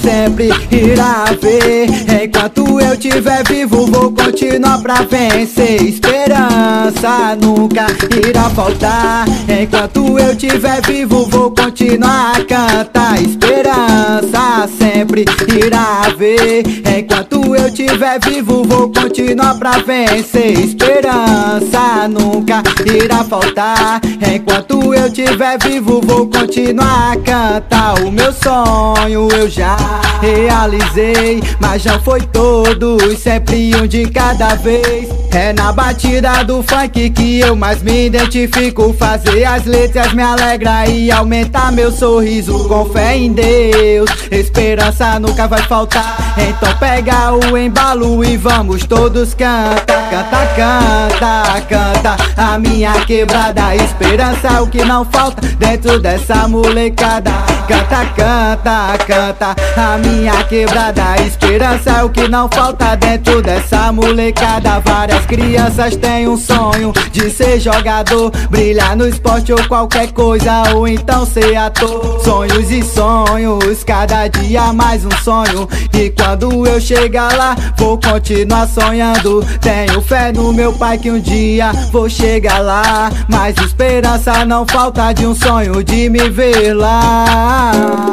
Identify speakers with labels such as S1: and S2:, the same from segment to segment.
S1: sempre irá ver. Enquanto eu estiver vivo, vou continuar pra vencer. Esperança nunca irá faltar. Enquanto eu estiver vivo, vou continuar a cantar. Esperança sempre irá haver. Enquanto eu estiver vivo, vou continuar pra vencer. Esperança nunca irá faltar. Enquanto eu estiver vivo, vou continuar a cantar. O meu sonho eu já realizei, mas não foi todos, sempre um de cada vez. É na batida do funk que eu mais me identifico. Fazer as letras me alegra e aumentar meu sorriso. Com fé em Deus, esperança nunca vai faltar. Então pega o embalo e vamos todos cantar. Canta, canta, canta a minha quebrada. Esperança é o que não falta dentro dessa molecada. Canta, canta, canta a minha quebrada. Esperança é o que não falta dentro dessa molecada. Várias crianças têm um sonho de ser jogador, brilhar no esporte ou qualquer coisa, ou então ser ator. Sonhos e sonhos, cada dia mais um sonho. E quando eu chegar lá, vou continuar sonhando. Tenho fé no meu pai que um dia vou chegar lá. Mas esperança não falta de um sonho de me ver lá.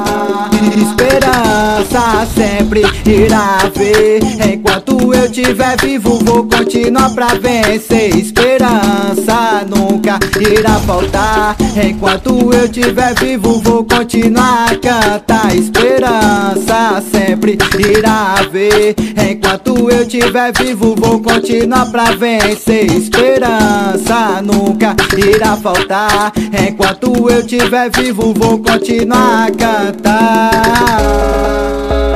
S1: Esperança sempre irá haver. Enquanto eu estiver vivo, vou continuar pra vencer. Esperança nunca irá faltar. Enquanto eu estiver vivo, vou continuar a cantar. Esperança sempre irá haver. Enquanto eu estiver vivo, vou continuar pra vencer. Esperança nunca irá faltar. Enquanto eu estiver vivo, vou continuar a cantar.